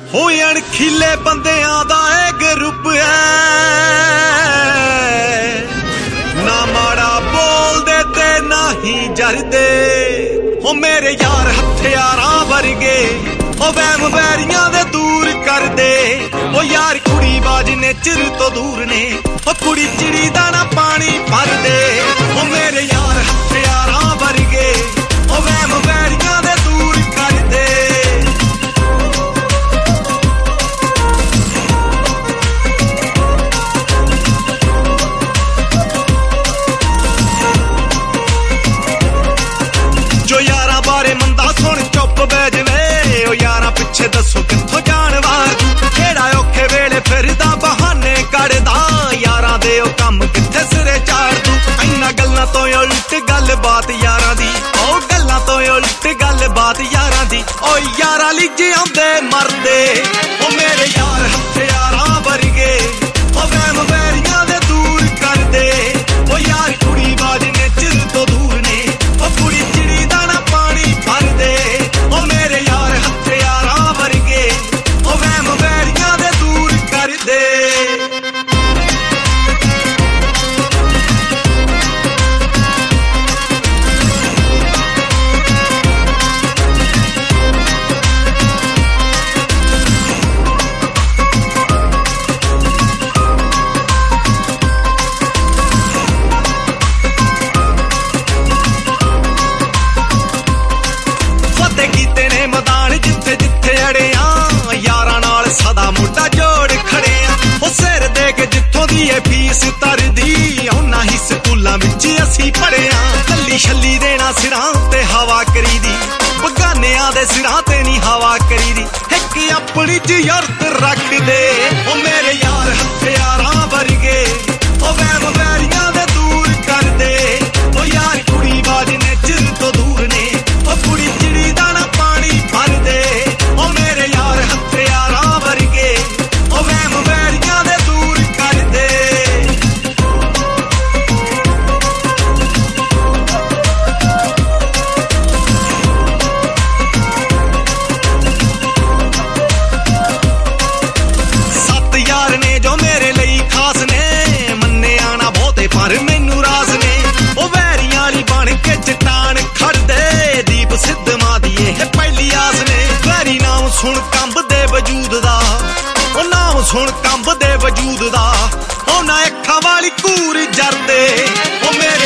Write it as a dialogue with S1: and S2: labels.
S1: हो अणखीले बंदियां दा ए ग्रुप है, ना माड़ा बोलदे ते ना ही जरदे। हो मेरे यार हथियारां वर्गे, ओ वैम वैरियां दे दूर कर दे। ओ यार कुड़ी बाज ने चिर तो दूर ने, ओ कुड़ी चिड़ी दा ना पानी भर दे। ओ मेरे यार हथियारां वर्गे, ओ वैम वैरियां दे दूर कर दे। जो यारां बारे मंदा सुन चुप बैठ वे, ओ यारां पिछे दसो कित्थों जानवार, केड़ा औखे वेले फिरदा बहाने कढ़दा। यारां दे ओ कम कित्थे सिरे चाड़ तू, इन्ना गल्लां तो उल्ट गल बात यारां दी, ओ गल्लां तो उल्ट गल बात यारां दी। ओ यारां लिजे आंदे मरदे, ओ मेरे यार हथियारां वर्गे, ओ वैम वैरियां दे दूर कर दे। ओ यार कुड़ी बाज ने चिर तो दूर ने, ओ कुड़ी चिड़ी दा ना पानी भर दे। ओ मेरे यार हथियारां वर्गे, ओ वैम वैरियां दे दूर कर दे। मैदान जिथे जिथे अड़िया, यारां नाल सदा मुड्डा जोड़ खड़े आ। ओ सिर दे के जिथों दी ए फीस तरदी, उन्ना ही स्कूलां विच असीं पढ़िया। कल्ली छल्ली देना सिरां ते हवा करी दी, बगानियां दे सिरां ते नी हवा करी दी। इक अपनी जियरत रख दे, ओ मेरे यार हथियारां वर्गे, ओ वैम वैरियां दे दूर कर दे। ओ यार कुड़ी बाज ने चिर तो दूर ने, ओ कुड़ी चिड़ी दा ना पानी भर दे। ओ मेरे यार हथियारां वर्गे, ओ वैम वैरियां दे दूर कर दे। सत्त यार ने जो मेरे लई खास ने, मन्ने आना बहुते पर मैनू राज ने। ओ वैरियां आली बन के चट्टान खड़ दे, दीप सिद्ध मां दी एह पहली आस ने। वैरी नाम सुन कंब दे वजूद दा, ओ नाम सुन कंब दे वजूद दा। ओ ना अखां वाली कूर जरदे, ओ मेरे